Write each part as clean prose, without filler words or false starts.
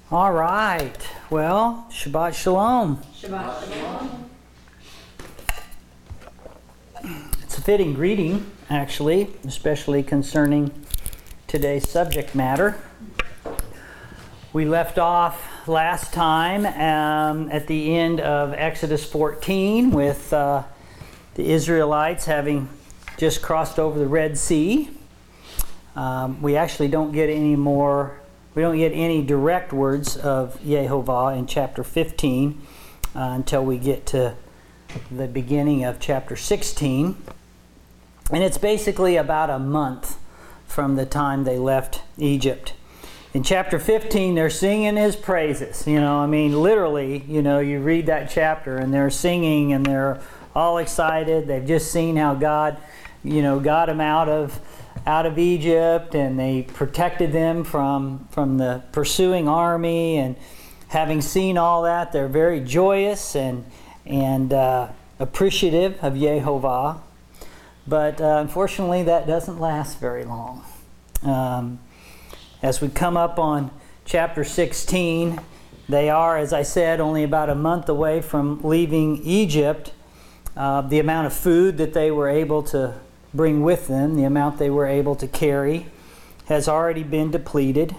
All right. Well, Shabbat Shalom. Shabbat Shalom. It's a fitting greeting, actually, especially concerning today's subject matter. We left off last time at the end of Exodus 14 with the Israelites having just crossed over the Red Sea. We actually don't get any direct words of Yehovah in chapter 15 until we get to the beginning of chapter 16. And it's basically about a month from the time they left Egypt. In chapter 15, they're singing his praises. Literally, you read that chapter and they're singing and they're all excited. They've just seen how God, got them out of Egypt, and they protected them from the pursuing army. And having seen all that, they're very joyous and appreciative of Yehovah. But unfortunately, that doesn't last very long. As we come up on chapter 16, they are, as I said, only about a month away from leaving Egypt. The amount of food that they were able to bring with them, the amount they were able to carry, has already been depleted.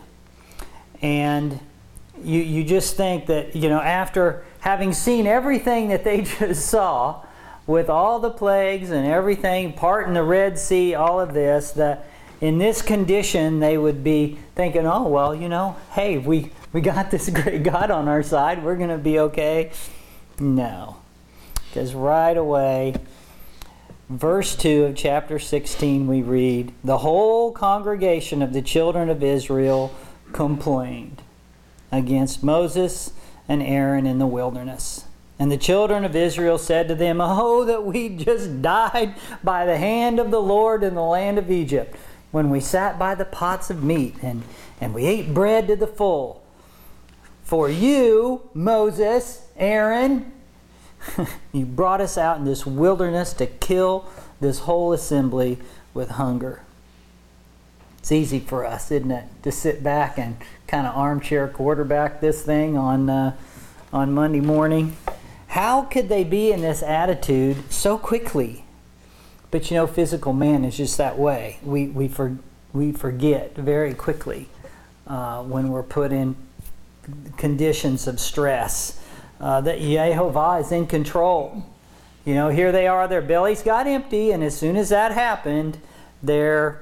And you just think that, after having seen everything that they just saw, with all the plagues and everything, parting the Red Sea, all of this, that in this condition they would be thinking, oh, well, hey, we got this great God on our side, we're going to be okay. No. Because right away, verse 2 of chapter 16, we read, "The whole congregation of the children of Israel complained against Moses and Aaron in the wilderness. And the children of Israel said to them, oh, that we just died by the hand of the Lord in the land of Egypt, when we sat by the pots of meat and we ate bread to the full. For you, Moses, Aaron, you brought us out in this wilderness to kill this whole assembly with hunger." It's easy for us, isn't it, to sit back and kind of armchair quarterback this thing on Monday morning. How could they be in this attitude so quickly? But physical man is just that way. We forget very quickly when we're put in conditions of stress that Yehovah is in control. Here they are, their bellies got empty, and as soon as that happened, they're,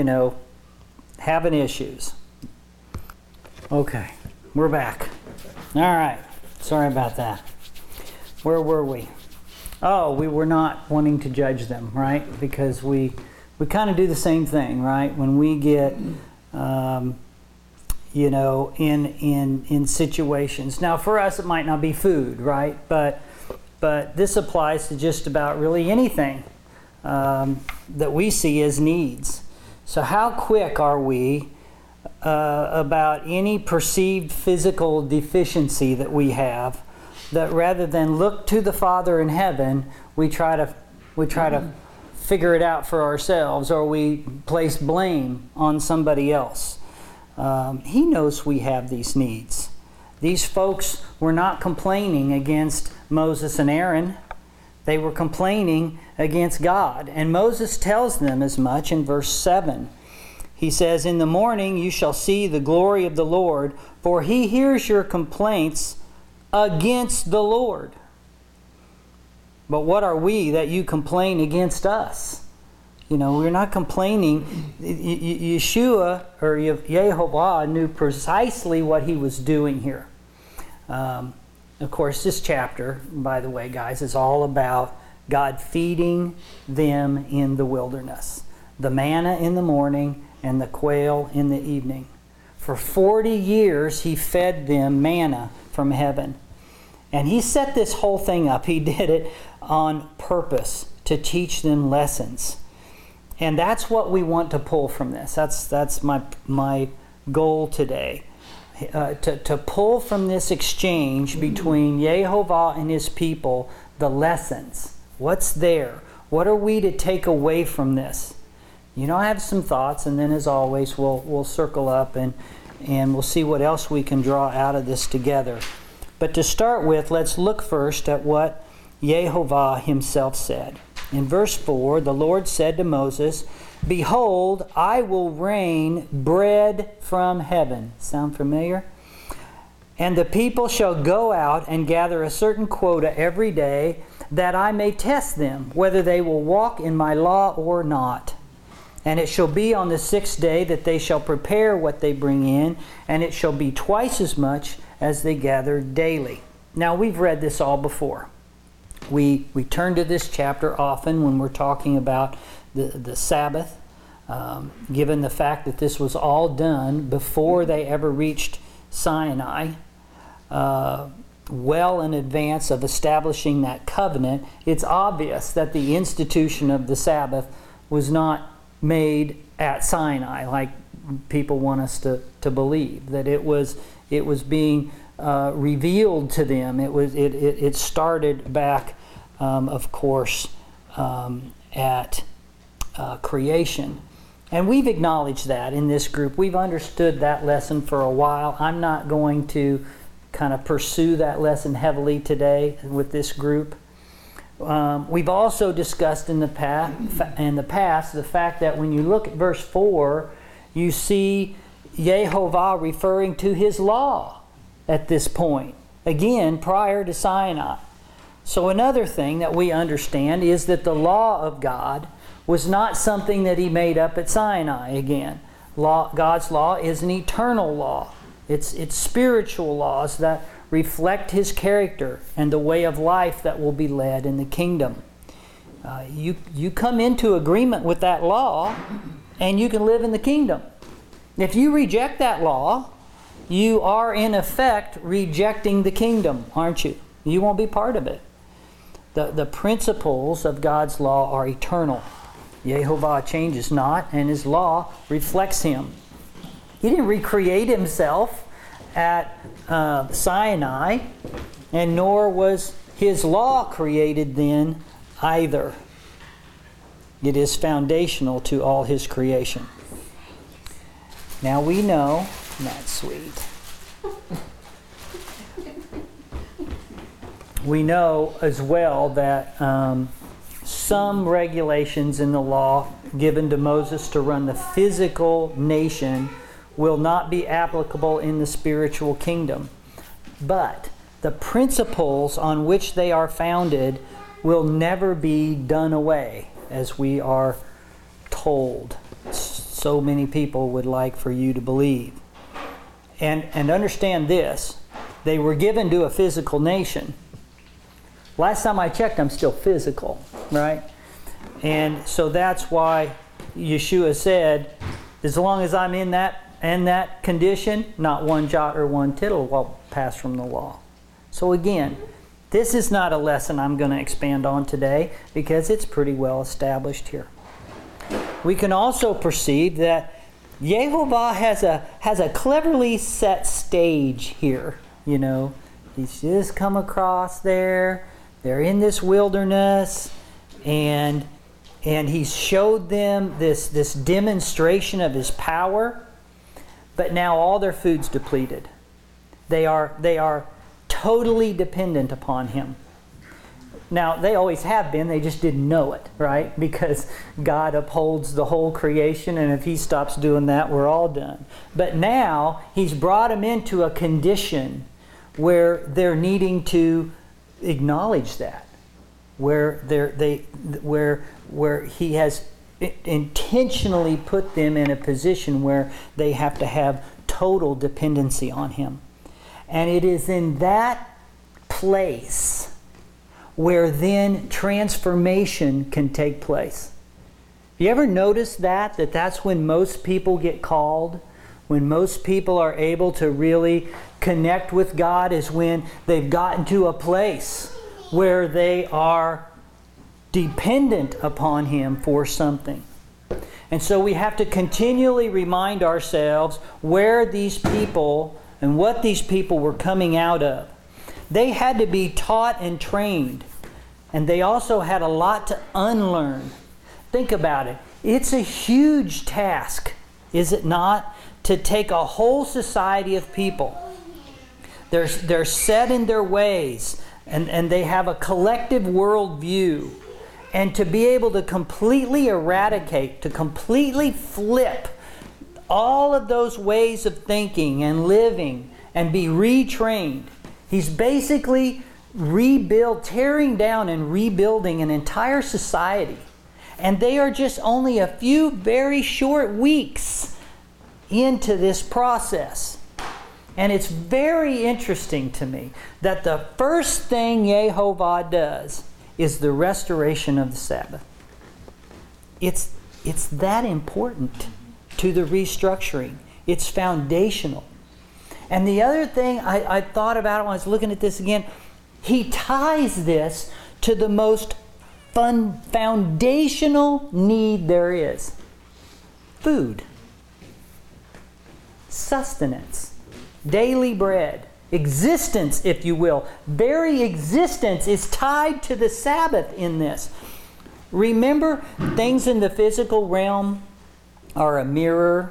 having issues. Okay, we're back. All right, sorry about that. Where were we? Oh, we were not wanting to judge them, right? Because we kind of do the same thing, right? When we get, in situations. Now, for us, it might not be food, right? But this applies to just about really anything that we see as needs. So how quick are we about any perceived physical deficiency that we have, that rather than look to the Father in heaven, we try to figure it out for ourselves, or we place blame on somebody else. He knows we have these needs. These folks were not complaining against Moses and Aaron. They were complaining against God. And Moses tells them as much in verse 7. He says, "In the morning you shall see the glory of the Lord, for he hears your complaints against the Lord. But what are we that you complain against us?" We're not complaining. Yeshua, or Yehovah, knew precisely what he was doing here. Of course, this chapter, by the way, guys, is all about God feeding them in the wilderness. The manna in the morning and the quail in the evening. For 40 years, he fed them manna from heaven. And he set this whole thing up. He did it on purpose to teach them lessons. And that's what we want to pull from this. That's my goal today. To pull from this exchange between Yehovah and his people the lessons. What's there? What are we to take away from this? I have some thoughts, and then as always, we'll circle up and and we'll see what else we can draw out of this together. But to start with, let's look first at what Yehovah himself said. In verse 4, the Lord said to Moses, "Behold, I will rain bread from heaven." Sound familiar? "And the people shall go out and gather a certain quota every day, that I may test them, whether they will walk in my law or not. And it shall be on the 6th day that they shall prepare what they bring in, and it shall be twice as much as they gather daily." Now, we've read this all before. We turn to this chapter often when we're talking about the Sabbath, given the fact that this was all done before they ever reached Sinai, well in advance of establishing that covenant. It's obvious that the institution of the Sabbath was not made at Sinai, like people want us to believe, that it was being revealed to them. It started back, of course, at creation. And we've acknowledged that in this group. We've understood that lesson for a while. I'm not going to kind of pursue that lesson heavily today with this group. We've also discussed in the past the fact that when you look at verse 4, you see Yehovah referring to his law at this point, again, prior to Sinai. So another thing that we understand is that the law of God was not something that he made up at Sinai again. God's law is an eternal law. It's spiritual laws that reflect his character and the way of life that will be led in the kingdom. You come into agreement with that law, and you can live in the kingdom. If you reject that law, you are in effect rejecting the kingdom, aren't you? You won't be part of it. The principles of God's law are eternal. Yehovah changes not, and his law reflects him. He didn't recreate himself at Sinai, and nor was his law created then either. It is foundational to all his creation. Now we know, that's sweet. We know as well that some regulations in the law given to Moses to run the physical nation will not be applicable in the spiritual kingdom. But the principles on which they are founded will never be done away, as we are told. So many people would like for you to believe. And understand this, they were given to a physical nation. Last time I checked, I'm still physical, right? And so that's why Yeshua said, as long as I'm in that condition, not one jot or one tittle will pass from the law. So again, this is not a lesson I'm going to expand on today because it's pretty well established here. We can also perceive that Yehovah has a cleverly set stage here. You know, he's just come across there. They're in this wilderness, and he's showed them this demonstration of his power. But now all their food's depleted. They are totally dependent upon him. Now, they always have been, they just didn't know it, right? Because God upholds the whole creation, and if he stops doing that, we're all done. But now, he's brought them into a condition where they're needing to acknowledge that, where he has intentionally put them in a position where they have to have total dependency on him. And it is in that place where then transformation can take place. You ever notice that's when most people get called? When most people are able to really connect with God is when they've gotten to a place where they are dependent upon him for something. And so we have to continually remind ourselves where these people and what these people were coming out of. They had to be taught and trained. And they also had a lot to unlearn. Think about it. It's a huge task, is it not, to take a whole society of people. They're set in their ways, and they have a collective worldview. And to be able to completely eradicate, to completely flip all of those ways of thinking and living and be retrained. He's basically tearing down and rebuilding an entire society. And they are just only a few very short weeks into this process. And it's very interesting to me that the first thing Yehovah does is the restoration of the Sabbath. It's that important to the restructuring. It's foundational. And the other thing I thought about when I was looking at this again, he ties this to the most foundational need there is. Food. Sustenance. Daily bread. Existence, if you will. Very existence is tied to the Sabbath in this. Remember, things in the physical realm are a mirror,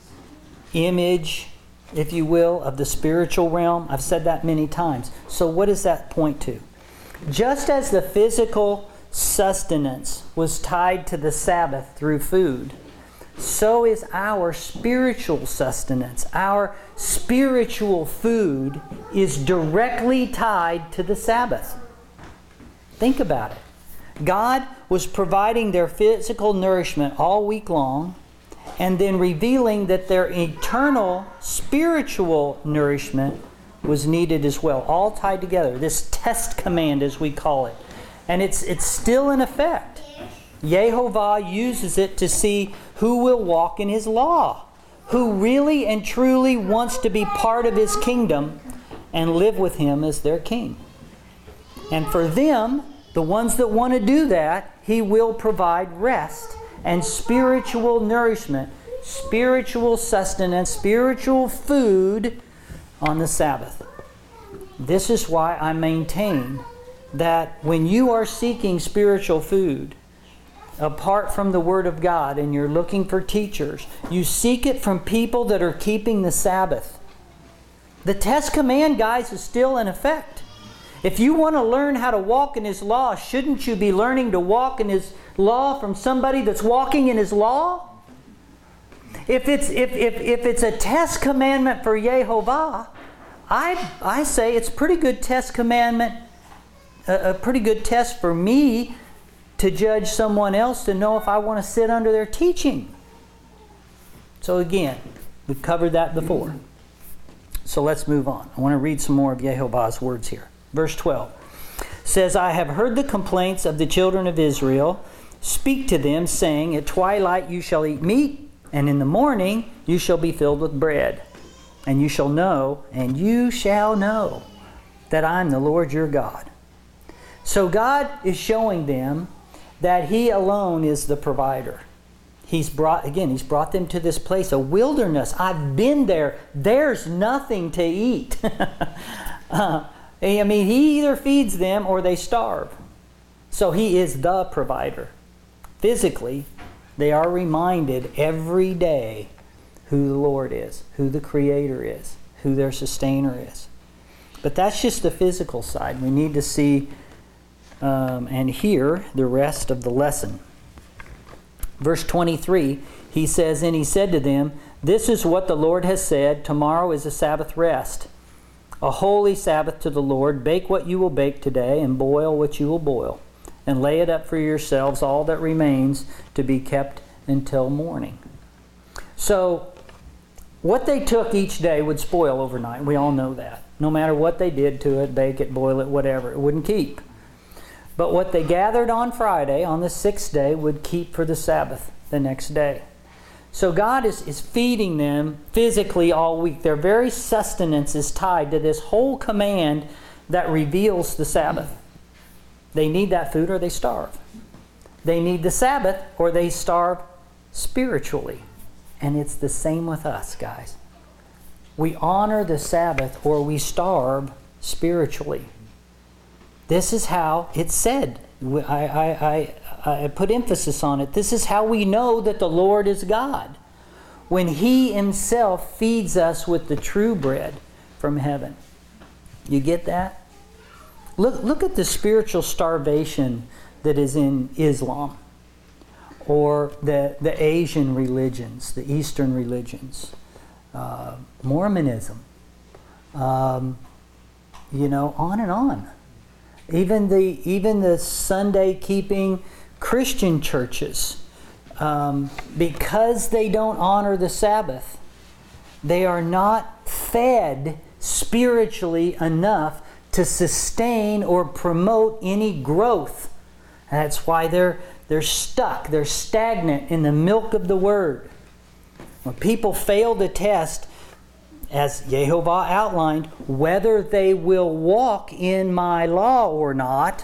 image, if you will, of the spiritual realm. I've said that many times. So what does that point to? Just as the physical sustenance was tied to the Sabbath through food, so is our spiritual sustenance. Our spiritual food is directly tied to the Sabbath. Think about it. God was providing their physical nourishment all week long, and then revealing that their eternal spiritual nourishment was needed as well, all tied together. This test command, as we call it. And it's still in effect. Yehovah uses it to see who will walk in His law, who really and truly wants to be part of His kingdom and live with Him as their king. And for them, the ones that want to do that, He will provide rest and spiritual nourishment, spiritual sustenance, spiritual food on the Sabbath. This is why I maintain that when you are seeking spiritual food, apart from the Word of God, and you're looking for teachers, you seek it from people that are keeping the Sabbath. The test command, guys, is still in effect. If you want to learn how to walk in His law, shouldn't you be learning to walk in His law from somebody that's walking in His law? If it's a test commandment for Yehovah, I say it's a pretty good test commandment, a pretty good test for me to judge someone else to know if I want to sit under their teaching. So again, we've covered that before. So let's move on. I want to read some more of Yehovah's words here. Verse 12 says, I have heard the complaints of the children of Israel. Speak to them, saying, at twilight you shall eat meat, and in the morning you shall be filled with bread. And you shall know that I am the Lord your God. So God is showing them that He alone is the provider. He's brought them to this place, a wilderness. I've been there. There's nothing to eat. He either feeds them or they starve. So He is the provider. Physically, they are reminded every day who the Lord is, who the Creator is, who their sustainer is. But that's just the physical side. We need to see and hear the rest of the lesson. Verse 23, he says, and He said to them, this is what the Lord has said, tomorrow is a Sabbath rest, a holy Sabbath to the Lord. Bake what you will bake today, and boil what you will boil, and lay it up for yourselves all that remains to be kept until morning. So, what they took each day would spoil overnight. We all know that. No matter what they did to it, bake it, boil it, whatever, it wouldn't keep. But what they gathered on Friday, on the sixth day, would keep for the Sabbath the next day. So God is feeding them physically all week. Their very sustenance is tied to this whole command that reveals the Sabbath. They need that food or they starve. They need the Sabbath or they starve spiritually. And it's the same with us, guys. We honor the Sabbath or we starve spiritually. This is how it's said. I put emphasis on it. This is how we know that the Lord is God. when He Himself feeds us with the true bread from heaven. You get that? Look at the spiritual starvation that is in Islam, or the Asian religions, the Eastern religions, Mormonism, on and on. Even the Sunday keeping Christian churches, because they don't honor the Sabbath, they are not fed spiritually enough to sustain or promote any growth. And that's why they're stuck, they're stagnant in the milk of the Word. When people fail to test, as Yehovah outlined, whether they will walk in my law or not,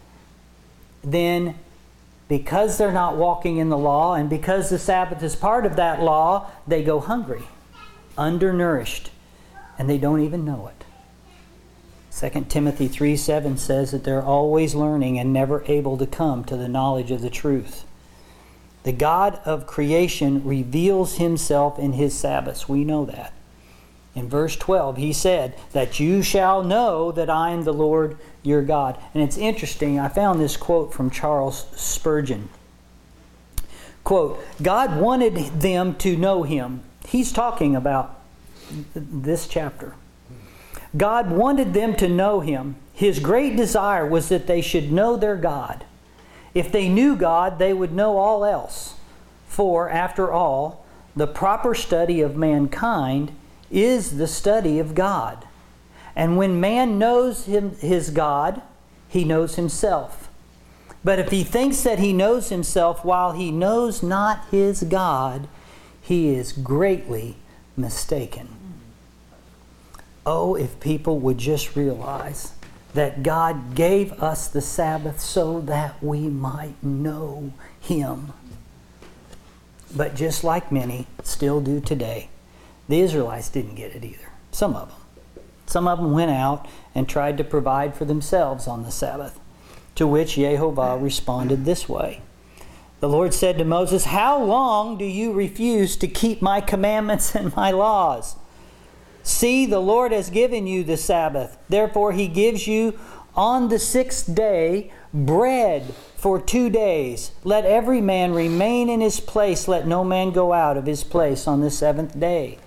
then because they're not walking in the law and because the Sabbath is part of that law, they go hungry, undernourished, and they don't even know it. 2 Timothy 3:7 says that they're always learning and never able to come to the knowledge of the truth. The God of creation reveals Himself in His Sabbaths. We know that. In verse 12, He said that you shall know that I am the Lord your God. And it's interesting, I found this quote from Charles Spurgeon. Quote, God wanted them to know Him. He's talking about this chapter. God wanted them to know Him. His great desire was that they should know their God. If they knew God, they would know all else. For, after all, the proper study of mankind is the study of God. And when man knows his God, he knows himself. But if he thinks that he knows himself while he knows not his God, he is greatly mistaken. Oh, if people would just realize that God gave us the Sabbath so that we might know Him. But just like many still do today, the Israelites didn't get it either. Some of them. Some of them went out and tried to provide for themselves on the Sabbath, to which Yehovah responded this way. The Lord said to Moses, how long do you refuse to keep my commandments and my laws? See, the Lord has given you the Sabbath. Therefore He gives you on the 6th day bread for 2 days. Let every man remain in his place. Let no man go out of his place on the 7th day.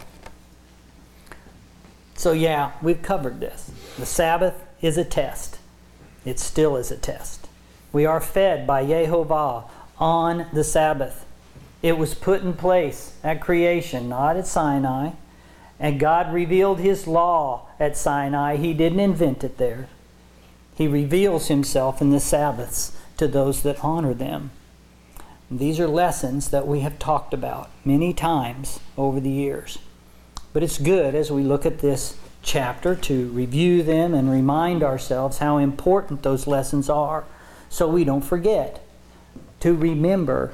So yeah, we've covered this. The Sabbath is a test. It still is a test. We are fed by Yehovah on the Sabbath. It was put in place at creation, not at Sinai. And God revealed His law at Sinai. He didn't invent it there. He reveals Himself in the Sabbaths to those that honor them. And these are lessons that we have talked about many times over the years. But it's good as we look at this chapter to review them and remind ourselves how important those lessons are, so we don't forget to remember,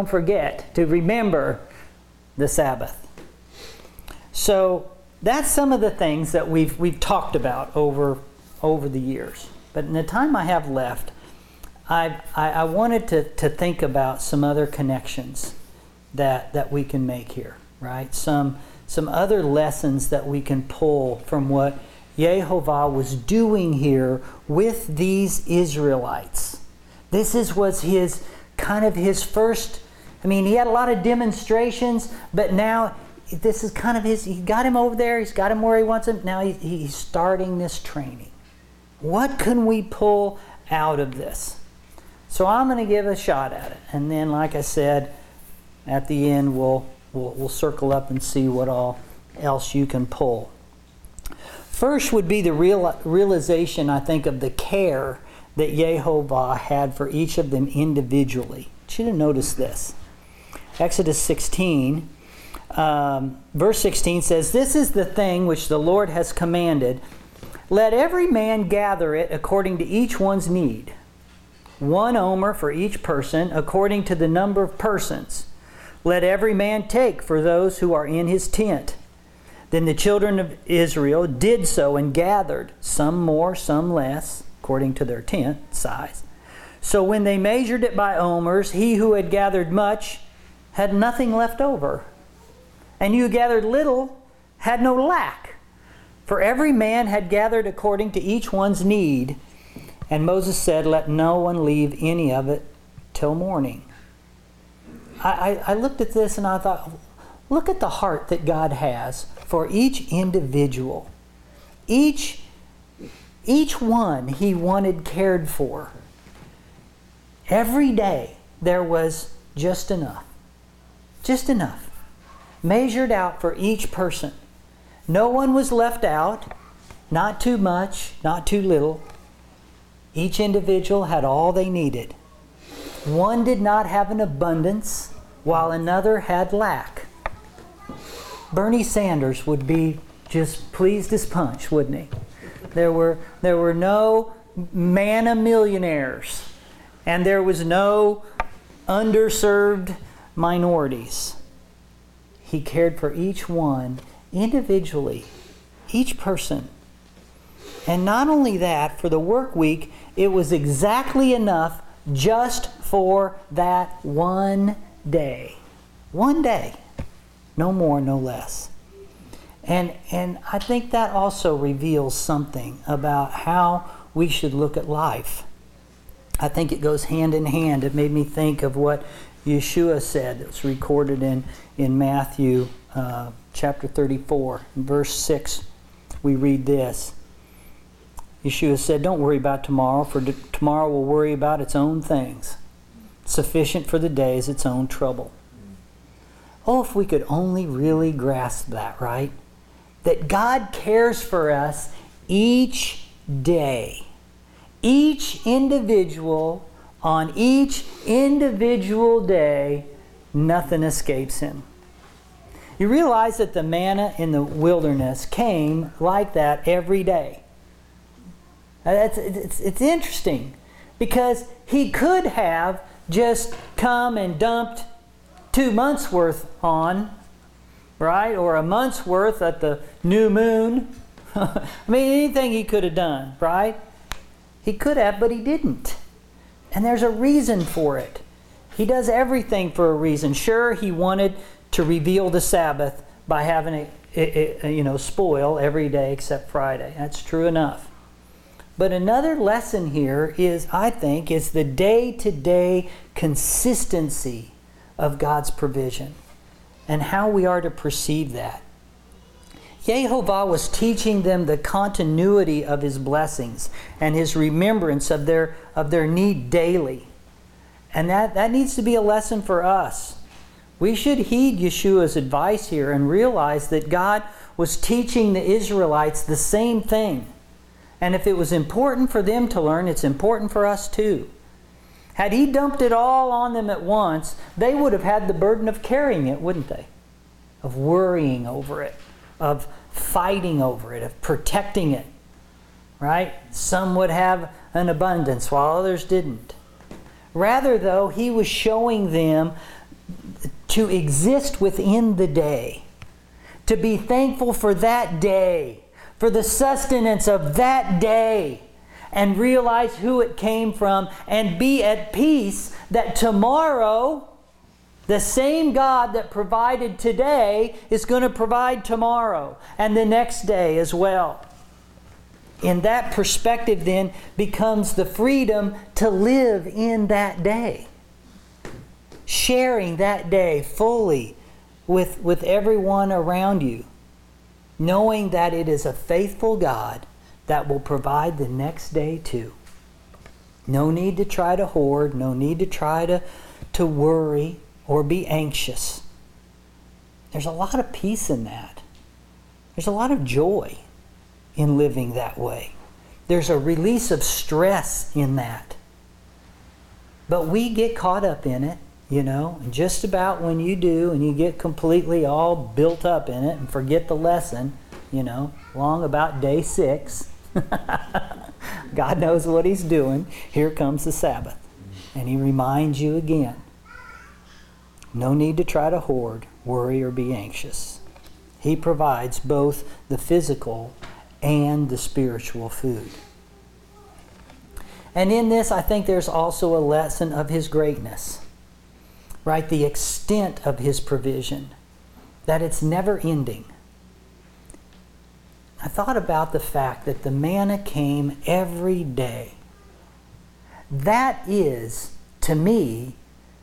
the Sabbath. So that's some of the things that we've talked about over the years. But in the time I have left, I wanted to think about some other connections that we can make here, right? Some other lessons that we can pull from what Yehovah was doing here with these Israelites. This was his first, he had a lot of demonstrations, but now this is kind of he got him over there, he's got him where he wants him. Now he's starting this training. What can we pull out of this? So I'm going to give a shot at it. And then, like I said, at the end we'll circle up and see what all else you can pull. First would be the realization, I think, of the care that Yehovah had for each of them individually. You should have noticed this. Exodus 16, verse 16 says, "This is the thing which the Lord has commanded. Let every man gather it according to each one's need. 1 omer for each person, according to the number of persons. Let every man take for those who are in his tent." Then the children of Israel did so and gathered, some more, some less, according to their tent size. So when they measured it by omers, he who had gathered much had nothing left over. and you gathered little had no lack. For every man had gathered according to each one's need. And Moses said, let no one leave any of it till morning. I looked at this and I thought, look at the heart that God has for each individual. Each one He wanted cared for. Every day there was just enough. Just enough. Measured out for each person. No one was left out. Not too much, not too little. Each individual had all they needed. One did not have an abundance, while another had lack. Bernie Sanders would be just pleased as punch, wouldn't he? There were no manna millionaires, and there was no underserved minorities. He cared for each one individually, each person. And not only that, for the work week, it was exactly enough just for that one day. One day. No more, no less. And I think that also reveals something about how we should look at life. I think it goes hand in hand. It made me think of what Yeshua said. It's recorded in Matthew chapter 34, verse 6. We read this. Yeshua said, don't worry about tomorrow, for tomorrow will worry about its own things. Sufficient for the day is its own trouble. Oh, if we could only really grasp that, right? That God cares for us each day. Each individual, on each individual day, nothing escapes Him. You realize that the manna in the wilderness came like that every day. It's interesting because He could have just come and dumped 2 months worth on, right? Or a month's worth at the new moon. I mean, anything He could have done, right? He could have, but He didn't. And there's a reason for it. He does everything for a reason. Sure, He wanted to reveal the Sabbath by having it spoil every day except Friday. That's true enough. But another lesson here is, I think, is the day-to-day consistency of God's provision and how we are to perceive that. Yehovah was teaching them the continuity of His blessings and His remembrance of their need daily. And that needs to be a lesson for us. We should heed Yeshua's advice here and realize that God was teaching the Israelites the same thing. And if it was important for them to learn, it's important for us too. Had He dumped it all on them at once, they would have had the burden of carrying it, wouldn't they? Of worrying over it, of fighting over it, of protecting it. Right? Some would have an abundance while others didn't. Rather, though, He was showing them to exist within the day, to be thankful for that day, for the sustenance of that day, and realize who it came from, and be at peace that tomorrow, the same God that provided today is going to provide tomorrow and the next day as well. In that perspective then becomes the freedom to live in that day, sharing that day fully with everyone around you, knowing that it is a faithful God that will provide the next day too. No need to try to hoard, no need to try to worry or be anxious. There's a lot of peace in that. There's a lot of joy in living that way. There's a release of stress in that. But we get caught up in it, and just about when you do and you get completely all built up in it and forget the lesson, long about day 6, God knows what He's doing. Here comes the Sabbath. And He reminds you again, no need to try to hoard, worry, or be anxious. He provides both the physical and the spiritual food. And in this, I think there's also a lesson of His greatness, right? The extent of His provision. that it's never ending. I thought about the fact that the manna came every day. That is, to me,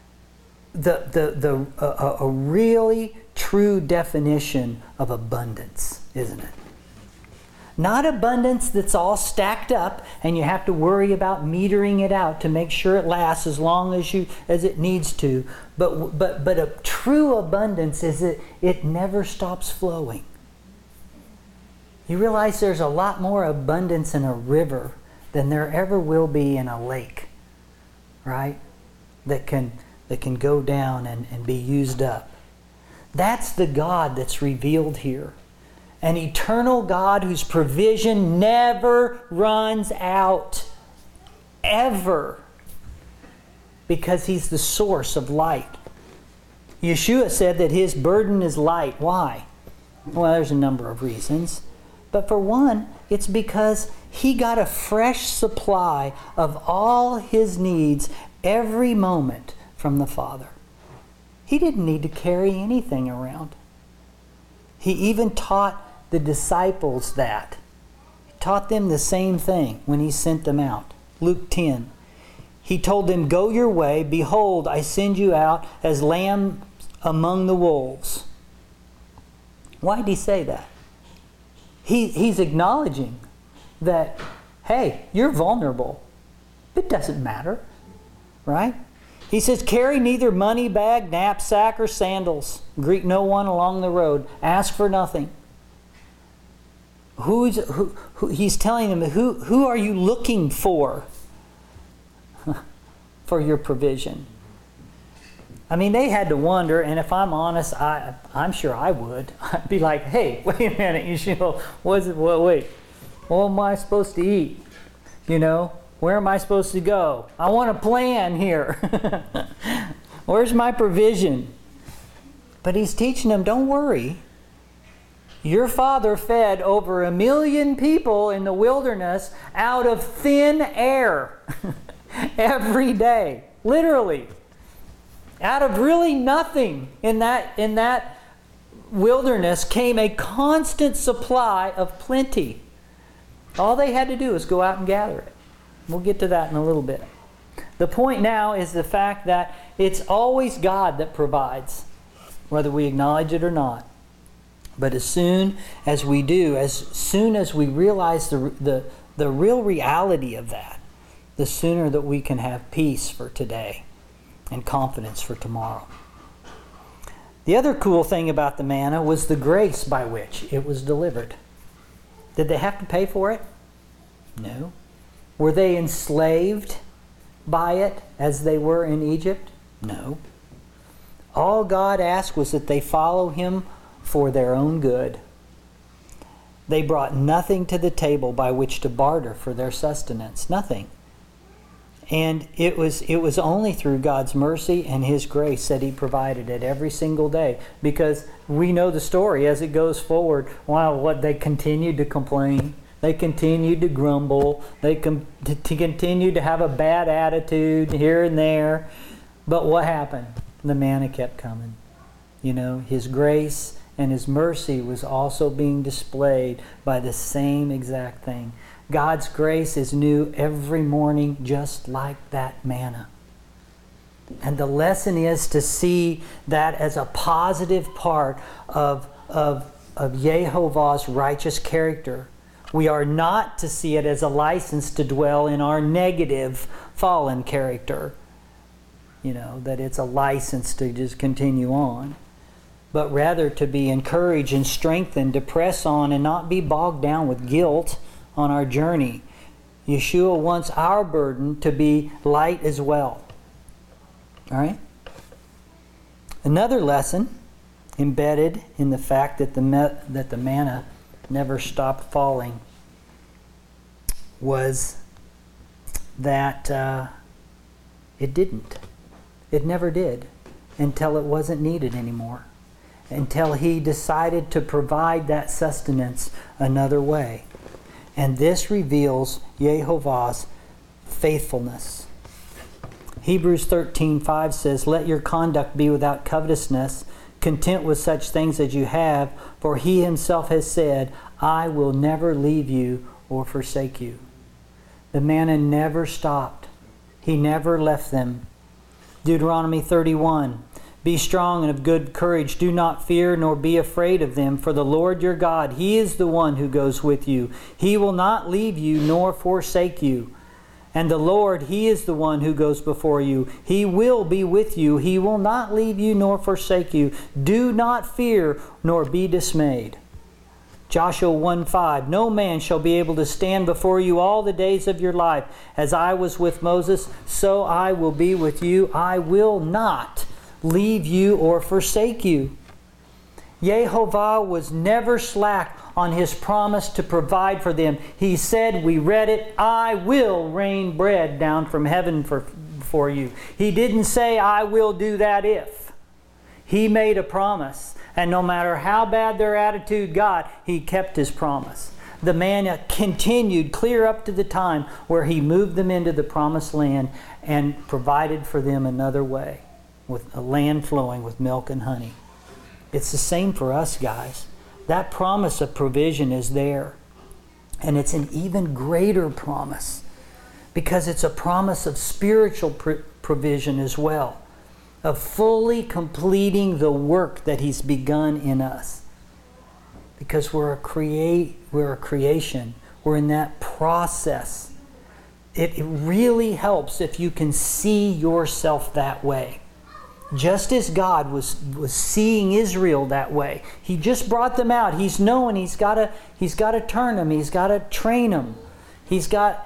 a really true definition of abundance, isn't it? Not abundance that's all stacked up and you have to worry about metering it out to make sure it lasts as long as it needs to. But a true abundance is that it never stops flowing. You realize there's a lot more abundance in a river than there ever will be in a lake, right? That can go down and be used up. That's the God that's revealed here. An eternal God whose provision never runs out, ever, because He's the source of light. Yeshua said that His burden is light. Why? Well, there's a number of reasons. But for one, it's because He got a fresh supply of all His needs every moment from the Father. He didn't need to carry anything around. He even taught the disciples that. He taught them the same thing when He sent them out. Luke 10. He told them, "Go your way. Behold, I send you out as lambs among the wolves." Why did He say that? He's acknowledging that, hey, you're vulnerable. It doesn't matter, right? He says, "Carry neither money bag, knapsack, or sandals. Greet no one along the road. Ask for nothing." He's telling them, who are you looking for for your provision? I mean, they had to wonder, and if I'm honest, I'm sure I would. I'd be like, hey, wait a minute, wait, what am I supposed to eat? Where am I supposed to go? I want a plan here. Where's my provision? But He's teaching them, don't worry. Your Father fed over 1 million people in the wilderness out of thin air every day. Literally. Out of really nothing in that wilderness came a constant supply of plenty. All they had to do was go out and gather it. We'll get to that in a little bit. The point now is the fact that it's always God that provides, whether we acknowledge it or not. But as soon as we do, as soon as we realize the real reality of that, the sooner that we can have peace for today and confidence for tomorrow. The other cool thing about the manna was the grace by which it was delivered. Did they have to pay for it? No. Were they enslaved by it as they were in Egypt? No. All God asked was that they follow Him for their own good. They brought nothing to the table by which to barter for their sustenance. Nothing. And it was only through God's mercy and His grace that He provided it every single day. Because we know the story as it goes forward. Wow, they continued to complain. They continued to grumble. They continued to have a bad attitude here and there. But what happened? The manna kept coming. His grace and His mercy was also being displayed by the same exact thing. God's grace is new every morning, just like that manna. And the lesson is to see that as a positive part of Yehovah's righteous character. We are not to see it as a license to dwell in our negative, fallen character. That it's a license to just continue on. But rather to be encouraged and strengthened to press on and not be bogged down with guilt on our journey. Yeshua wants our burden to be light as well. All right? Another lesson embedded in the fact that the manna never stopped falling was that it didn't. It never did until it wasn't needed anymore. Until He decided to provide that sustenance another way. And this reveals Yehovah's faithfulness. Hebrews 13:5 says, "Let your conduct be without covetousness. content with such things as you have, for He Himself has said, I will never leave you or forsake you. The manna never stopped. He never left them. Deuteronomy 31. Be strong and of good courage. Do not fear nor be afraid of them, for the Lord your God, He is the one who goes with you. He will not leave you nor forsake you. And the Lord, He is the one who goes before you. He will be with you. He will not leave you nor forsake you. Do not fear nor be dismayed. Joshua 1:5, no man shall be able to stand before you all the days of your life. As I was with Moses, so I will be with you. I will not leave you or forsake you. Yehovah was never slack on His promise to provide for them. He said, we read it, I will rain bread down from heaven for you. He didn't say, I will do that if. He made a promise. And no matter how bad their attitude got, He kept His promise. The manna continued clear up to the time where He moved them into the promised land and provided for them another way, with a land flowing with milk and honey. It's the same for us, guys. That promise of provision is there. And it's an even greater promise because it's a promise of spiritual provision as well, of fully completing the work that He's begun in us. Because we're a creation. We're in that process. It really helps if you can see yourself that way. Just as God was seeing Israel that way. He just brought them out. He's knowing He's got to turn them. He's got to train them. He's got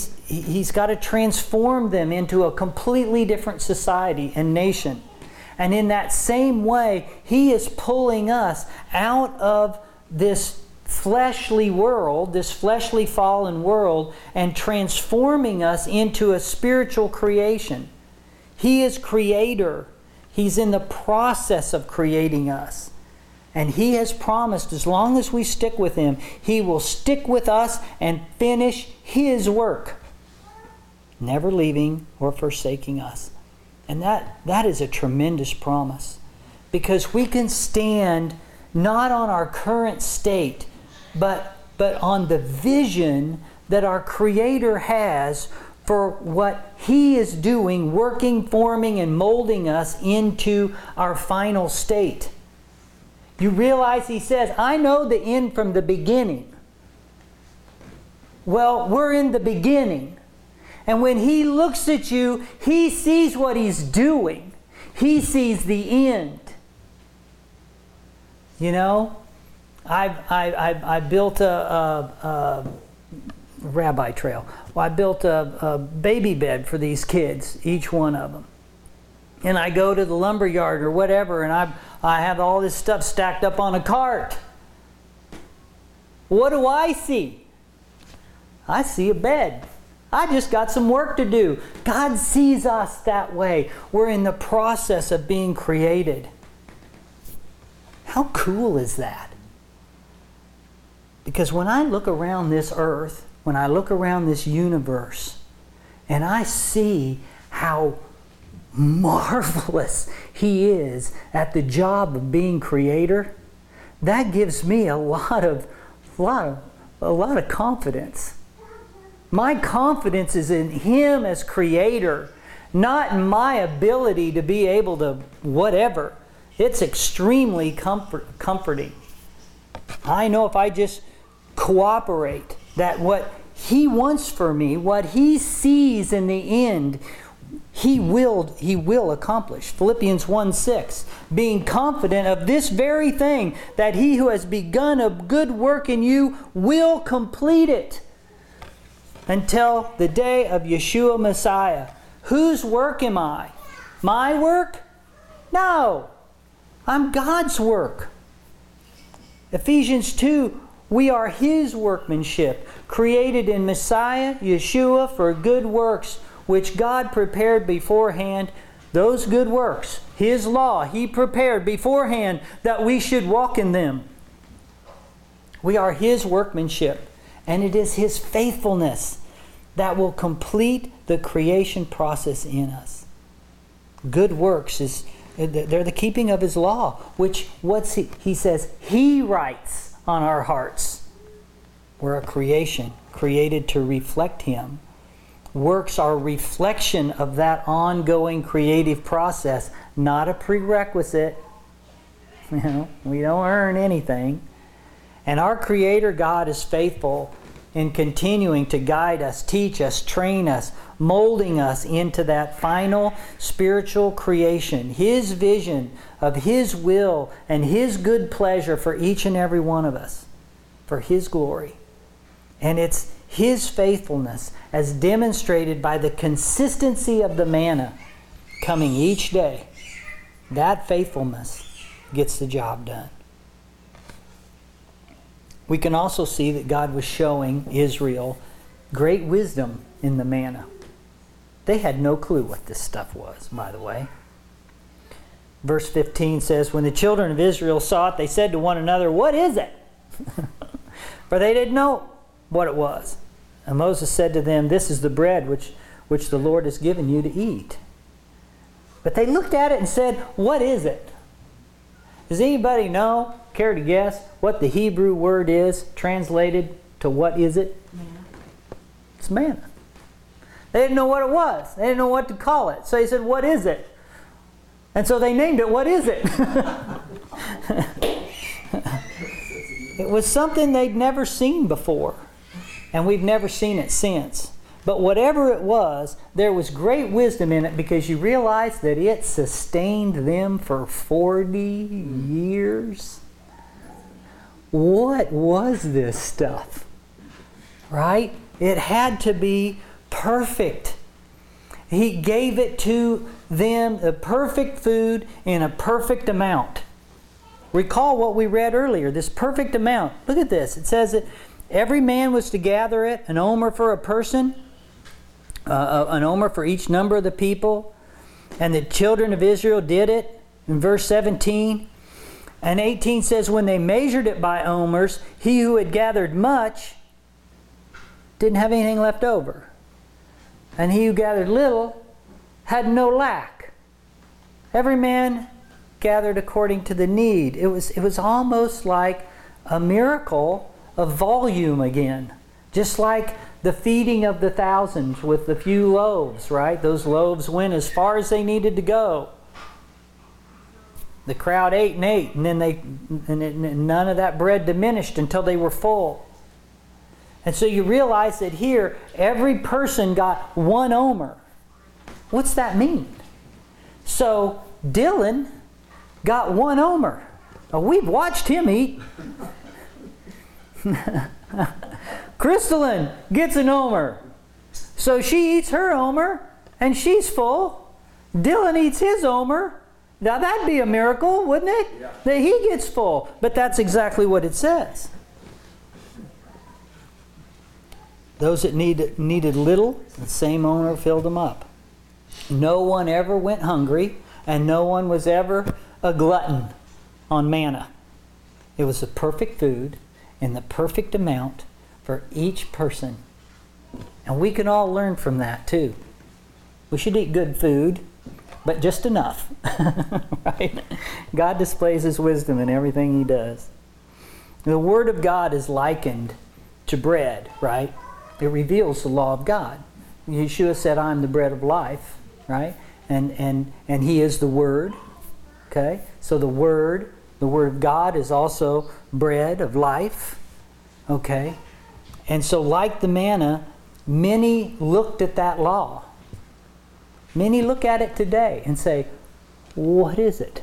to transform them into a completely different society and nation. And in that same way, He is pulling us out of this fleshly world, this fleshly fallen world, and transforming us into a spiritual creation. He is Creator. He's in the process of creating us. And He has promised as long as we stick with Him, He will stick with us and finish His work, never leaving or forsaking us. And that is a tremendous promise, because we can stand not on our current state, but on the vision that our Creator has for what He is doing, working, forming, and molding us into our final state. You realize He says, I know the end from the beginning. Well, we're in the beginning. And when He looks at you, He sees what He's doing. He sees the end. You know, I built a rabbi trail. Well, I built a baby bed for these kids, each one of them. And I go to the lumber yard or whatever, and I have all this stuff stacked up on a cart. What do I see? I see a bed. I just got some work to do. God sees us that way. We're in the process of being created. How cool is that? Because when I look around this earth, when I look around this universe, and I see how marvelous He is at the job of being Creator, that gives me a lot of confidence. My confidence is in Him as Creator, not in my ability to be able to whatever. It's extremely comforting. I know if I just cooperate, that what He wants for me, what He sees in the end, He will accomplish. Philippians 1:6, being confident of this very thing, that He who has begun a good work in you will complete it until the day of Yeshua Messiah. Whose work am I? My work? No. I'm God's work. Ephesians 2, we are His workmanship, created in Messiah, Yeshua, for good works, which God prepared beforehand. Those good works, His law, He prepared beforehand that we should walk in them. We are His workmanship, and it is His faithfulness that will complete the creation process in us. Good works is They're the keeping of His law, which He says He writes on our hearts. We're a creation, created to reflect Him. Works are a reflection of that ongoing creative process, not a prerequisite. We don't earn anything. And our Creator God is faithful in continuing to guide us, teach us, train us, molding us into that final spiritual creation, His vision of His will and His good pleasure for each and every one of us, for His glory. And it's His faithfulness as demonstrated by the consistency of the manna coming each day. That faithfulness gets the job done. We can also see that God was showing Israel great wisdom in the manna. They had no clue what this stuff was, by the way. Verse 15 says, when the children of Israel saw it, they said to one another, "What is it?" For they didn't know what it was. And Moses said to them, "This is the bread which the Lord has given you to eat." But they looked at it and said, "What is it?" Does anybody know, care to guess, what the Hebrew word is translated to what is it? Manna. It's manna. They didn't know what it was. They didn't know what to call it. So they said, "What is it?" And so they named it, "What is it?" It was something they'd never seen before. And we've never seen it since. But whatever it was, there was great wisdom in it because you realize that it sustained them for 40 years. What was this stuff? Right? It had to be perfect. He gave it to them, the perfect food in a perfect amount. Recall what we read earlier, this perfect amount. Look at this. It says that every man was to gather it, an omer for a person, an omer for each number of the people. And the children of Israel did it in verse 17. And 18 says, when they measured it by omers, he who had gathered much didn't have anything left over. And he who gathered little had no lack. Every man gathered according to the need. It was almost like a miracle of volume again. Just like the feeding of the thousands with the few loaves, right? Those loaves went as far as they needed to go. The crowd ate and ate, and then none of that bread diminished until they were full. And so you realize that here, every person got one omer. What's that mean? So Dylan got one omer. Now, we've watched him eat. Crystalline gets an omer. So she eats her omer, and she's full. Dylan eats his omer. Now that'd be a miracle, wouldn't it? Yeah. That he gets full. But that's exactly what it says. Those that needed little, the same owner filled them up. No one ever went hungry, and no one was ever a glutton on manna. It was the perfect food in the perfect amount for each person. And we can all learn from that too. We should eat good food, but just enough. Right? God displays His wisdom in everything He does. The Word of God is likened to bread, right? It reveals the law of God. Yeshua said, "I'm the bread of life," right? And He is the Word. Okay? So the Word of God is also bread of life. Okay? And so like the manna, many looked at that law. Many look at it today and say, "What is it?"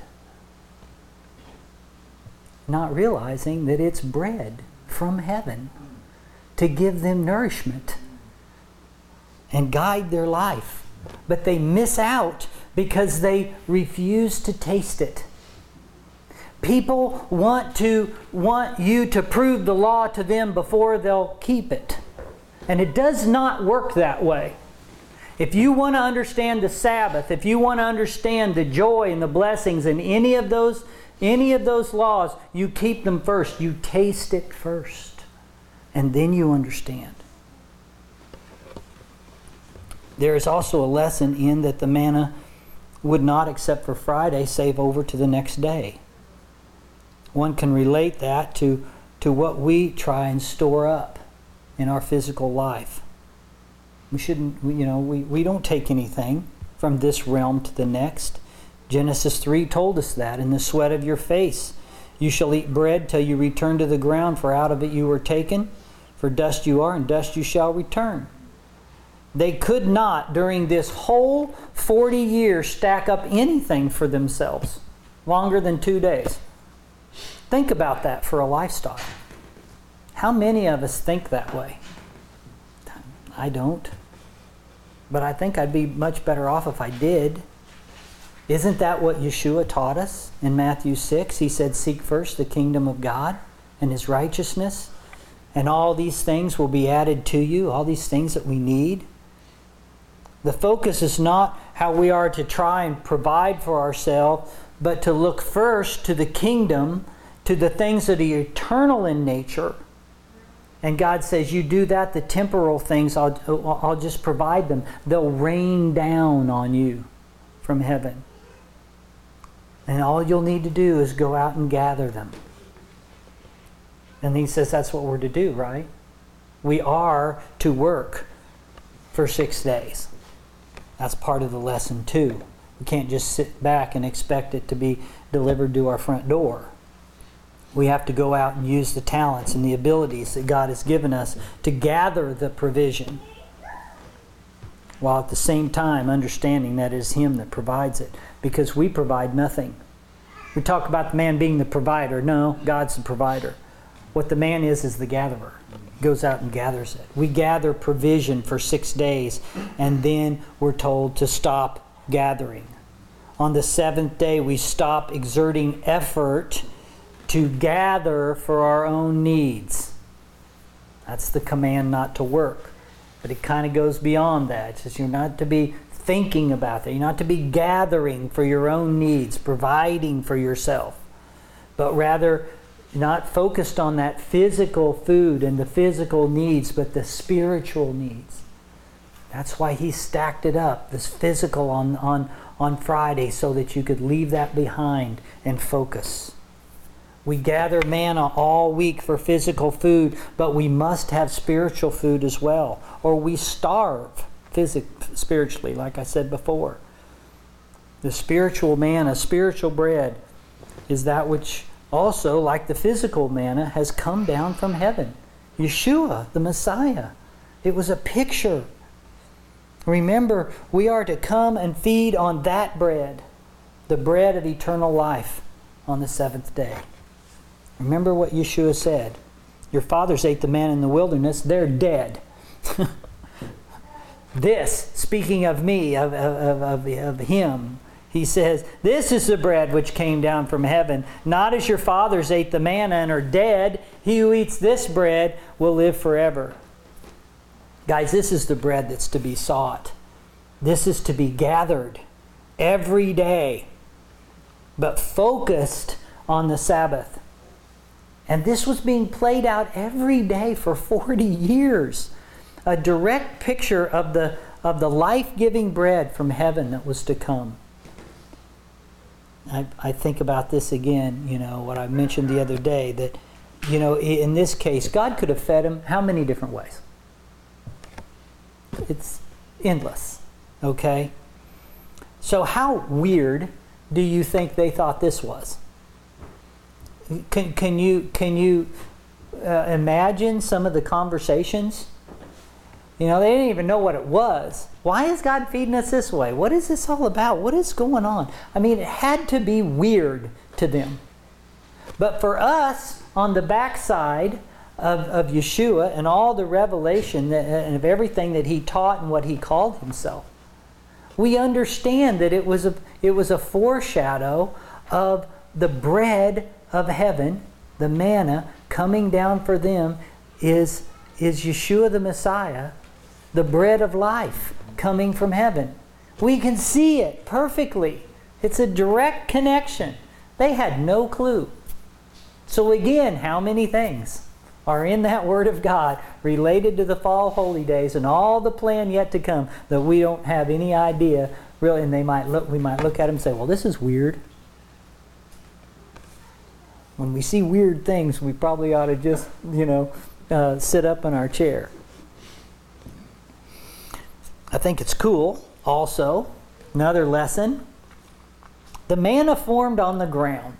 Not realizing that it's bread from heaven to give them nourishment and guide their life. But they miss out because they refuse to taste it. People want you to prove the law to them before they'll keep it. And it does not work that way. If you want to understand the Sabbath, if you want to understand the joy and the blessings in any of those laws, you keep them first. You taste it first. And then you understand. There is also a lesson in that the manna would not, except for Friday, save over to the next day. One can relate that to what we try and store up in our physical life. We shouldn't, we don't take anything from this realm to the next. Genesis 3 told us that. In the sweat of your face you shall eat bread till you return to the ground, for out of it you were taken. For dust you are, and dust you shall return. They could not, during this whole 40 years, stack up anything for themselves longer than 2 days. Think about that for a lifestyle. How many of us think that way? I don't. But I think I'd be much better off if I did. Isn't that what Yeshua taught us in Matthew 6? He said, seek first the kingdom of God and His righteousness, and all these things will be added to you, all these things that we need. The focus is not how we are to try and provide for ourselves, but to look first to the kingdom, to the things that are eternal in nature. And God says, you do that, the temporal things, I'll just provide them. They'll rain down on you from heaven. And all you'll need to do is go out and gather them. And He says that's what we're to do, right? We are to work for 6 days. That's part of the lesson too. We can't just sit back and expect it to be delivered to our front door. We have to go out and use the talents and the abilities that God has given us to gather the provision, while at the same time understanding that it is Him that provides it, because we provide nothing. We talk about the man being the provider. No, God's the provider. What the man is the gatherer. He goes out and gathers it. We gather provision for 6 days, and then we're told to stop gathering. On the 7th day, we stop exerting effort to gather for our own needs. That's the command not to work. But it kind of goes beyond that. It says you're not to be thinking about that. You're not to be gathering for your own needs, providing for yourself, but rather not focused on that physical food and the physical needs, but the spiritual needs. That's why He stacked it up, this physical on Friday, so that you could leave that behind and focus. We gather manna all week for physical food, but we must have spiritual food as well, or we starve spiritually, like I said before. The spiritual manna, spiritual bread, is that which also, like the physical manna, has come down from heaven. Yeshua, the Messiah. It was a picture. Remember, we are to come and feed on that bread, the bread of eternal life, on the 7th day. Remember what Yeshua said. Your fathers ate the manna in the wilderness. They're dead. This, speaking of me, of Him, He says, this is the bread which came down from heaven. Not as your fathers ate the manna and are dead. He who eats this bread will live forever. Guys, this is the bread that's to be sought. This is to be gathered every day, but focused on the Sabbath. And this was being played out every day for 40 years. A direct picture of the life-giving bread from heaven that was to come. I think about this again, what I mentioned the other day, that, in this case, God could have fed him how many different ways? It's endless, okay? So how weird do you think they thought this was? Can you imagine some of the conversations? They didn't even know what it was. Why is God feeding us this way? What is this all about? What is going on? I mean, it had to be weird to them. But for us, on the backside of Yeshua and all the revelation and of everything that He taught and what He called Himself, we understand that it was a foreshadow of the bread of heaven, the manna coming down for them is Yeshua the Messiah, the bread of life coming from heaven. We can see it perfectly. It's a direct connection. They had no clue. So again, how many things are in that Word of God related to the fall holy days and all the plan yet to come that we don't have any idea really, and we might look at them and say, well, this is weird. When we see weird things, we probably ought to just, sit up in our chair. I think it's cool. Also, another lesson. The manna formed on the ground.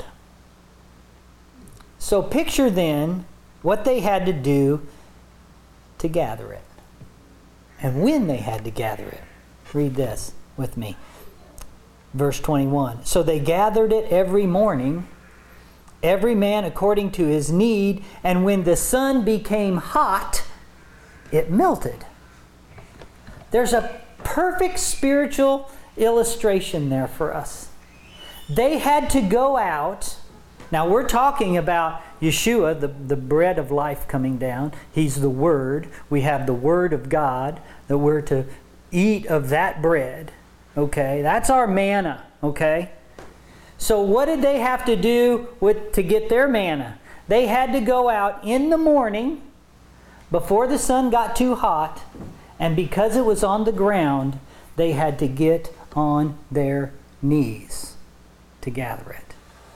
So picture then what they had to do to gather it. And when they had to gather it. Read this with me. Verse 21. So they gathered it every morning, every man according to his need, and when the sun became hot, it melted. There's a perfect spiritual illustration there for us. They had to go out. Now we're talking about Yeshua, the bread of life coming down. He's the Word. We have the Word of God that we're to eat of that bread. Okay, that's our manna. Okay, so what did they have to do to get their manna? They had to go out in the morning before the sun got too hot, and because it was on the ground, they had to get on their knees to gather it.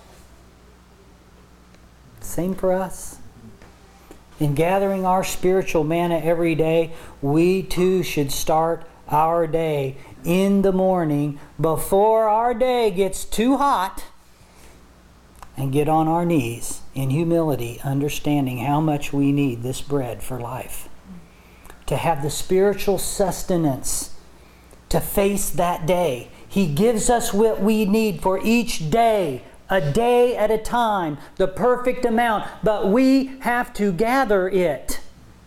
Same for us. In gathering our spiritual manna every day, we too should start our day in the morning before our day gets too hot and get on our knees in humility, understanding how much we need this bread for life. To have the spiritual sustenance to face that day. He gives us what we need for each day, a day at a time, the perfect amount, but we have to gather it.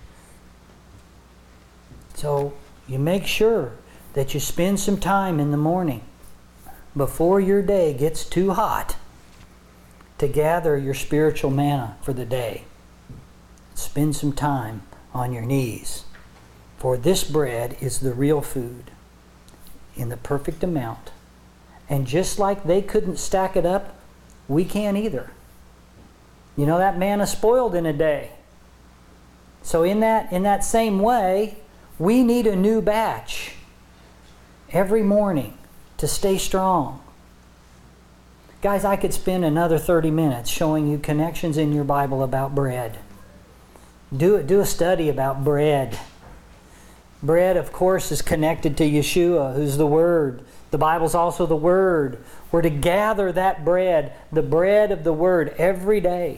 So you make sure that you spend some time in the morning before your day gets too hot to gather your spiritual manna for the day. Spend some time on your knees, for this bread is the real food in the perfect amount. And just like they couldn't stack it up, we can't either. You know, that manna spoiled in a day. So in that same way, we need a new batch every morning to stay strong. Guys, I could spend another 30 minutes showing you connections in your Bible about bread. Do a study about bread. Bread, of course, is connected to Yeshua, who's the Word. The Bible's also the Word. We're to gather that bread, the bread of the Word, every day.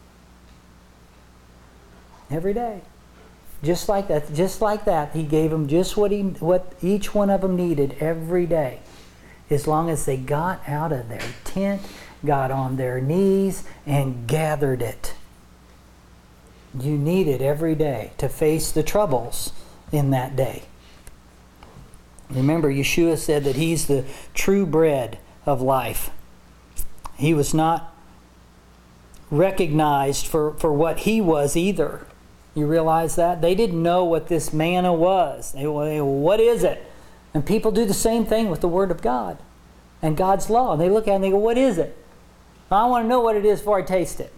Every day. Just like that. He gave them just what each one of them needed every day. As long as they got out of their tent, got on their knees, and gathered it. You need it every day to face the troubles in that day. Remember, Yeshua said that He's the true bread of life. He was not recognized for what He was either. You realize that? They didn't know what this manna was. They were, what is it? And people do the same thing with the Word of God and God's law. And they look at it and they go, what is it? I want to know what it is before I taste it.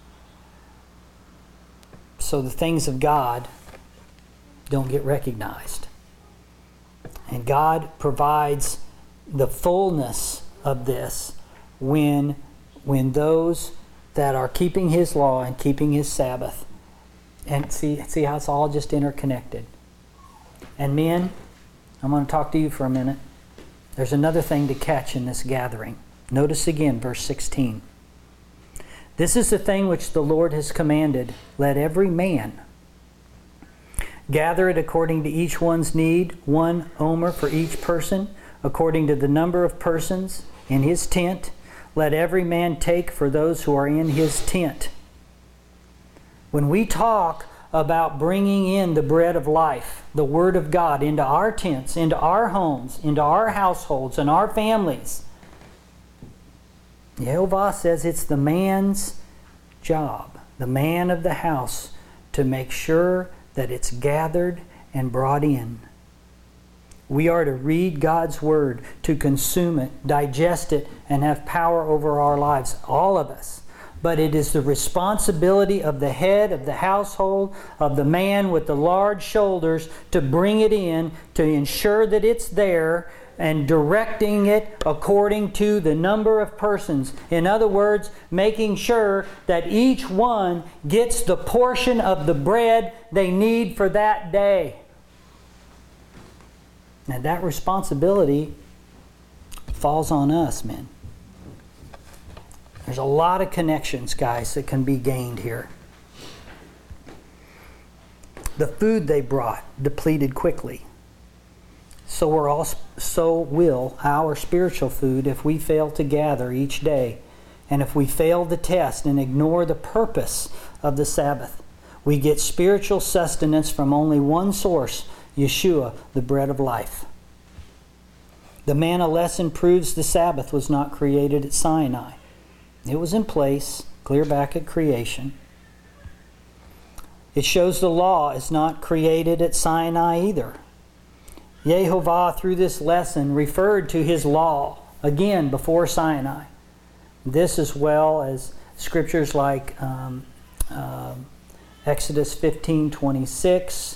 So the things of God don't get recognized. And God provides the fullness of this when those that are keeping His law and keeping His Sabbath. And see how it's all just interconnected. And men, I'm going to talk to you for a minute. There's another thing to catch in this gathering. Notice again verse 16. This is the thing which the Lord has commanded. Let every man gather it according to each one's need, 1 omer for each person, according to the number of persons in his tent. Let every man take for those who are in his tent. When we talk about bringing in the bread of life, the Word of God, into our tents, into our homes, into our households, and our families, Yehovah says it's the man's job, the man of the house, to make sure that it's gathered and brought in. We are to read God's Word, to consume it, digest it, and have power over our lives, all of us. But it is the responsibility of the head of the household, of the man with the large shoulders, to bring it in, to ensure that it's there, and directing it according to the number of persons. In other words, making sure that each one gets the portion of the bread they need for that day. Now that responsibility falls on us, men. There's a lot of connections, guys, that can be gained here. The food they brought depleted quickly. So will our spiritual food if we fail to gather each day, and if we fail the test and ignore the purpose of the Sabbath. We get spiritual sustenance from only one source, Yeshua, the bread of life. The manna lesson proves the Sabbath was not created at Sinai. It was in place, clear back at creation. It shows the law is not created at Sinai either. Yehovah, through this lesson, referred to his law, again, before Sinai. This as well as scriptures like Exodus 15:26,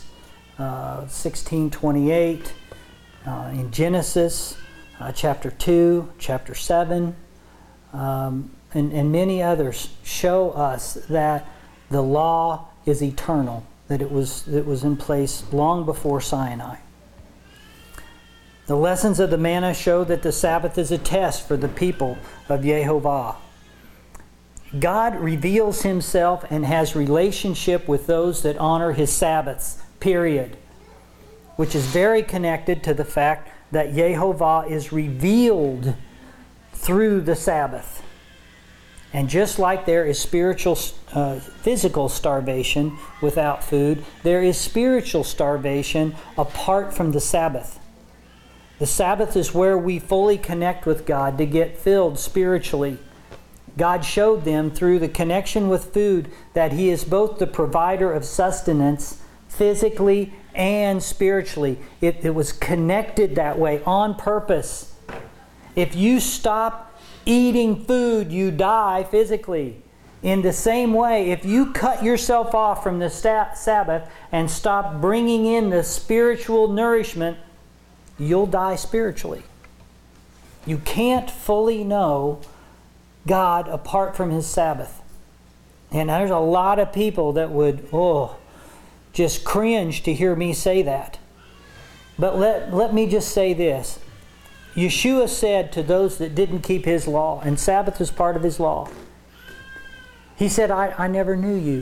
16:28, in Genesis chapter 2, chapter 7, and many others show us that the law is eternal, that it was in place long before Sinai. The lessons of the manna show that the Sabbath is a test for the people of Yehovah. God reveals himself and has relationship with those that honor his Sabbaths, period. Which is very connected to the fact that Yehovah is revealed through the Sabbath. And just like there is physical starvation without food, there is spiritual starvation apart from the Sabbath. The Sabbath is where we fully connect with God to get filled spiritually. God showed them through the connection with food that he is both the provider of sustenance physically and spiritually. It was connected that way on purpose. If you stop eating food, you die physically. In the same way, if you cut yourself off from the Sabbath and stop bringing in the spiritual nourishment, you'll die spiritually. You can't fully know God apart from his Sabbath. And there's a lot of people that would, just cringe to hear me say that. But let me just say this. Yeshua said to those that didn't keep his law, and Sabbath is part of his law, he said, I never knew you.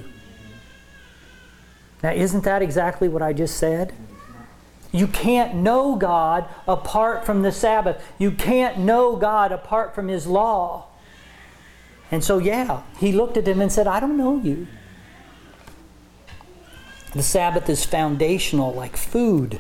Now, isn't that exactly what I just said? You can't know God apart from the Sabbath. You can't know God apart from his law. And so, he looked at him and said, I don't know you. The Sabbath is foundational, like food.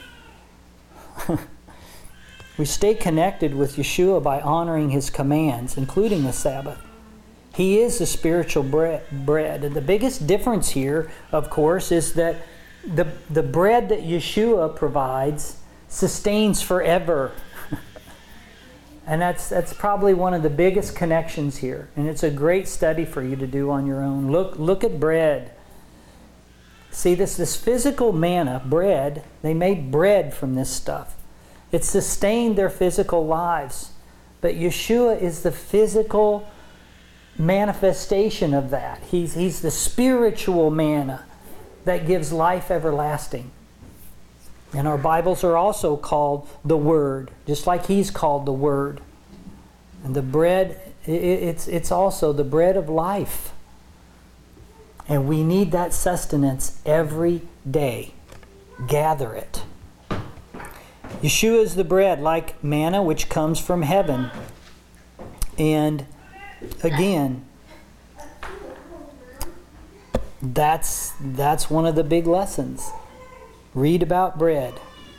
We stay connected with Yeshua by honoring his commands, including the Sabbath. He is the spiritual bread. And the biggest difference here, of course, is that the bread that Yeshua provides sustains forever. And that's probably one of the biggest connections here. And it's a great study for you to do on your own. Look at bread. See, this physical manna, bread, they made bread from this stuff. It sustained their physical lives. But Yeshua is the physical manifestation of that. He's the spiritual manna that gives life everlasting. And our Bibles are also called the Word, just like he's called the Word. And the bread, it's also the bread of life. And we need that sustenance every day. Gather it. Yeshua is the bread, like manna, which comes from heaven. And again, that's one of the big lessons. Read about bread.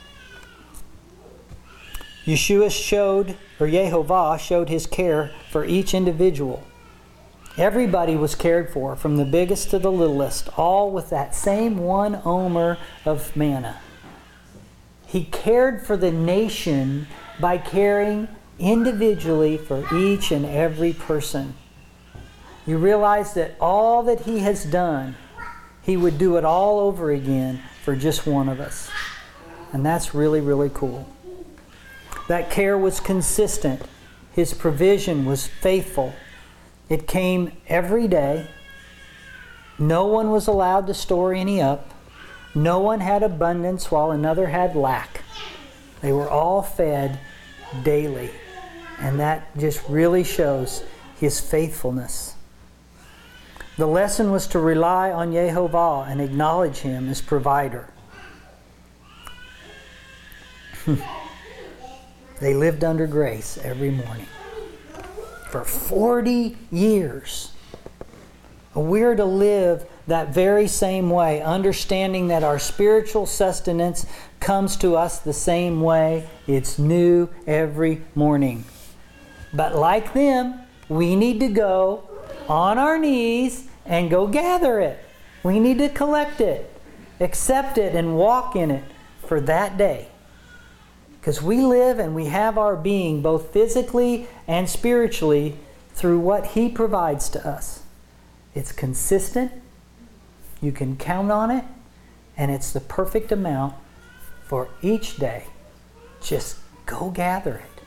Yehovah showed his care for each individual. Everybody was cared for, from the biggest to the littlest, all with that same one omer of manna. He cared for the nation by caring individually for each and every person. You realize that all that he has done, he would do it all over again for just one of us. And that's really, really cool. That care was consistent. His provision was faithful. It came every day. No one was allowed to store any up. No one had abundance while another had lack. They were all fed daily. And that just really shows His faithfulness. The lesson was to rely on Yehovah and acknowledge Him as provider. They lived under grace every morning. For 40 years. We're to live that very same way, understanding that our spiritual sustenance comes to us the same way. It's new every morning. But like them, we need to go on our knees and go gather it. We need to collect it, accept it, and walk in it for that day. Because we live and we have our being both physically and spiritually through what He provides to us. It's consistent, you can count on it, and it's the perfect amount for each day. Just go gather it.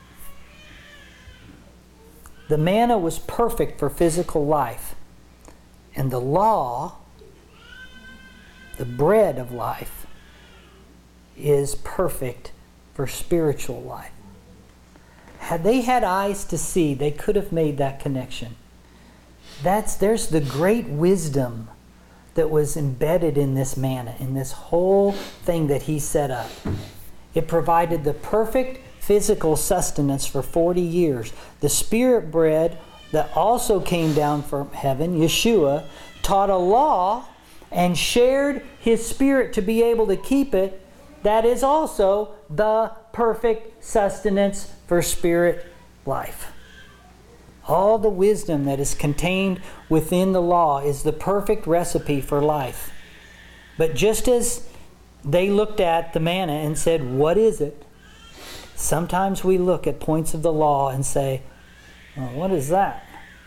The manna was perfect for physical life, and the law, the bread of life, is perfect for spiritual life. Had they had eyes to see, they could have made that connection. There's the great wisdom that was embedded in this manna, in this whole thing that He set up. It provided the perfect physical sustenance for 40 years. The spirit bread that also came down from heaven, Yeshua, taught a law and shared His Spirit to be able to keep it. That is also the perfect sustenance for spirit life. All the wisdom that is contained within the law is the perfect recipe for life. But just as they looked at the manna and said, "What is it?" Sometimes we look at points of the law and say, "Well, what is that?"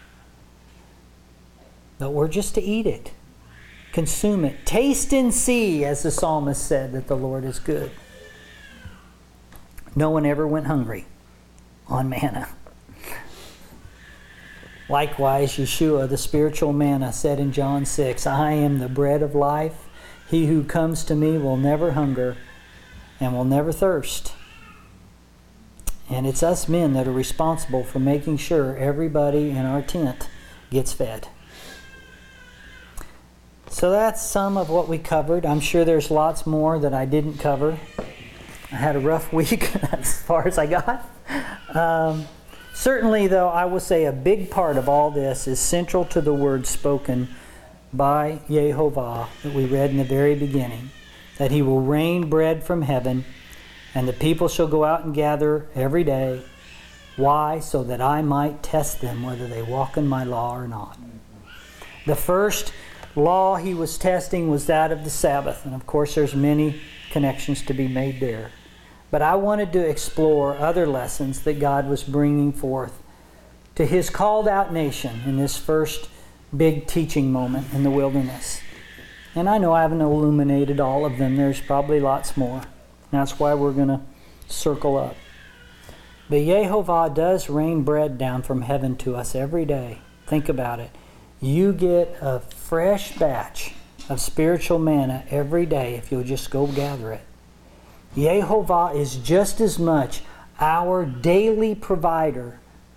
But we're just to eat it, consume it, taste and see, as the psalmist said, that the Lord is good. No one ever went hungry on manna. Likewise, Yeshua, the spiritual manna, said in John 6, "I am the bread of life. He who comes to me will never hunger and will never thirst." And it's us men that are responsible for making sure everybody in our tent gets fed. So that's some of what we covered. I'm sure there's lots more that I didn't cover. I had a rough week. That's as far as I got. Certainly, though, I will say a big part of all this is central to the word spoken by Yehovah that we read in the very beginning, that He will rain bread from heaven, and the people shall go out and gather every day. Why? So that I might test them whether they walk in my law or not. The first law He was testing was that of the Sabbath, and of course there's many connections to be made there. But I wanted to explore other lessons that God was bringing forth to His called out nation in this first big teaching moment in the wilderness. And I know I haven't illuminated all of them. There's probably lots more. That's why we're going to circle up. But Yehovah does rain bread down from heaven to us every day. Think about it. You get a fresh batch of spiritual manna every day if you'll just go gather it. Yehovah is just as much our daily provider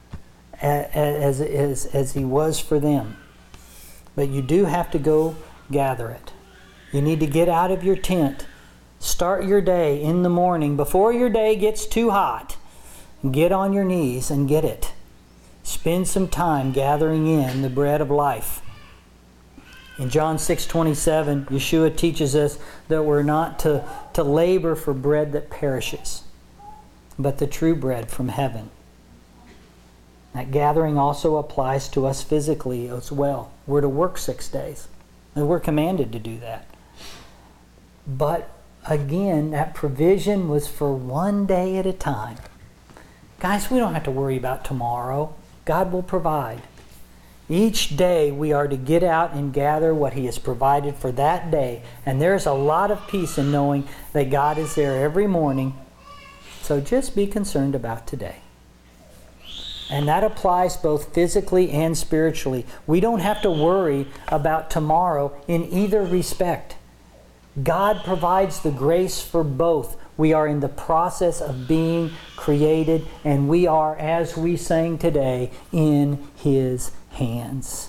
as He was for them. But you do have to go gather it. You need to get out of your tent. Start your day in the morning before your day gets too hot. Get on your knees and get it. Spend some time gathering in the bread of life. In John 6:27, Yeshua teaches us that we're not to labor for bread that perishes, but the true bread from heaven. That gathering also applies to us physically as well. We're to work 6 days, and we're commanded to do that. But again, that provision was for one day at a time. Guys, we don't have to worry about tomorrow. God will provide. Each day we are to get out and gather what He has provided for that day. And there's a lot of peace in knowing that God is there every morning So just be concerned about today. And that applies both physically and spiritually. We don't have to worry about tomorrow in either respect. God provides the grace for both. We are in the process of being created, and we are, as we sang today, in His hands.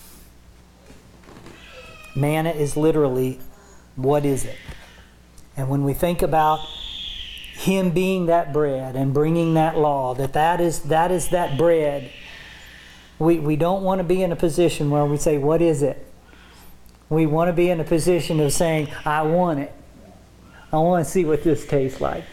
Manna is literally, what is it? And when we think about Him being that bread and bringing that law, that is that bread, we don't want to be in a position where we say, what is it? We want to be in a position of saying, I want it. I want to see what this tastes like.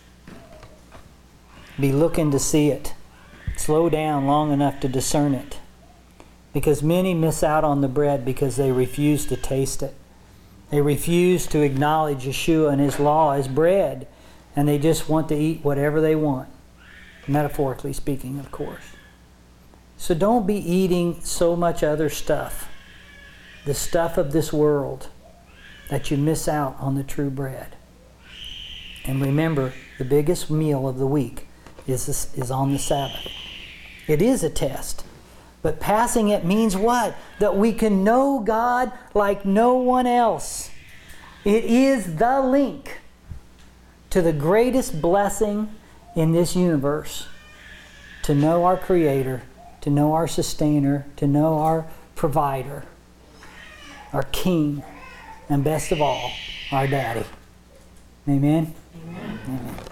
Be looking to see it. Slow down long enough to discern it. Because many miss out on the bread because they refuse to taste it. They refuse to acknowledge Yeshua and His law as bread. And they just want to eat whatever they want. Metaphorically speaking, of course. So don't be eating so much other stuff. The stuff of this world, that you miss out on the true bread. And remember, the biggest meal of the week is on the Sabbath. It is a test. But passing it means what? That we can know God like no one else. It is the link to the greatest blessing in this universe. To know our Creator, to know our Sustainer, to know our Provider, our King, and best of all, our Daddy. Amen? Amen. Amen.